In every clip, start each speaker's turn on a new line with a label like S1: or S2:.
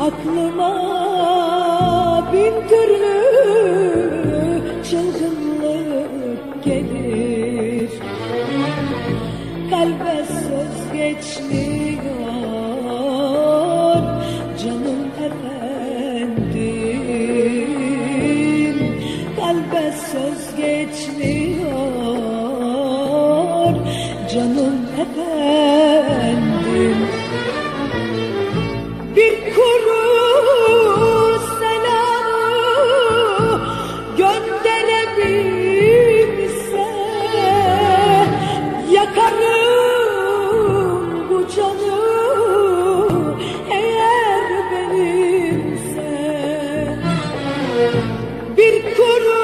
S1: Aklıma bin türlü çılgınlık gelir. Kalbe söz geçmiyor canım efendim. Kalbe söz geçmiyor canım efendim. Bir kuru selamı gönderebilse yakarım bu canı eğer benimse. Bir kuru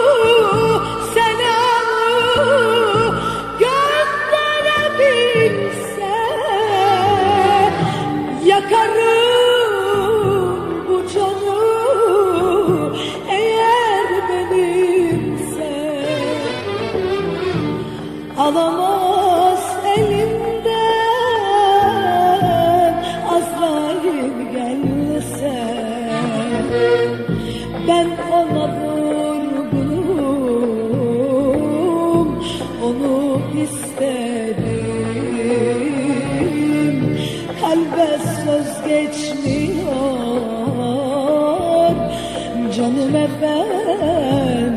S1: selamı gönderebilse yakarım alamaz elimden Azrail gelse. Ben ona vurgunum, onu istedim. Kalbe söz geçmiyor canım efendim.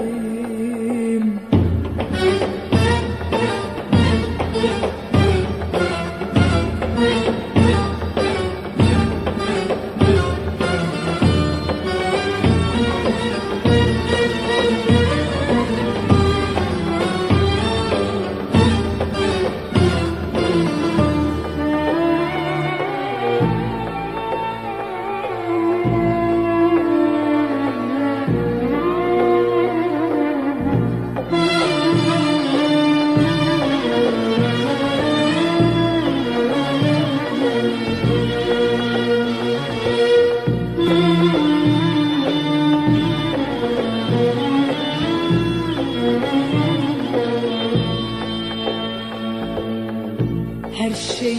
S1: Her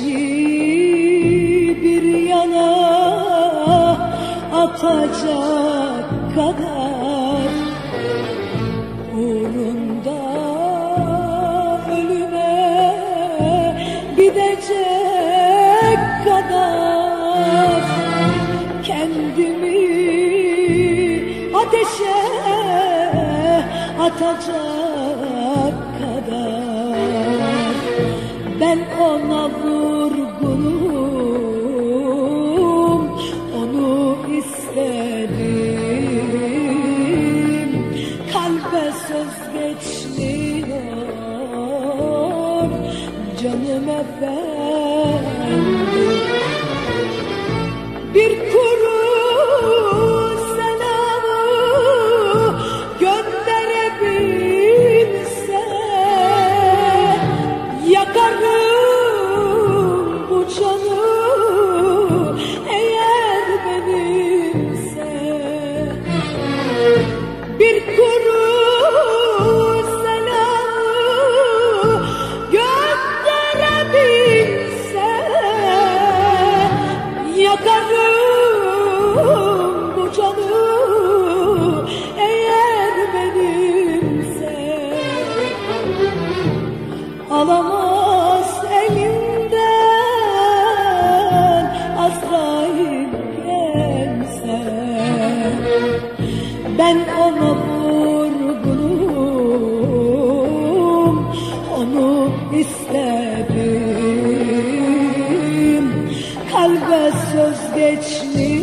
S1: şeyi bir yana atacak kadar uğrunda ölüme gidecek kadar kendimi ateşe atacak kadar ben ona vurgunum, onu istedim. Kalbe söz geçmiyor canım efendim. Bir kuru selamı gönderebilse yakarım bu canı eğer benimse. Bir kuru selamı gönderebilse yakarım bu canı eğer benimse. Alamaz elimden Azrail gelse. Ben ona vurgunum, onu istedim. Kalbe söz geçmiyor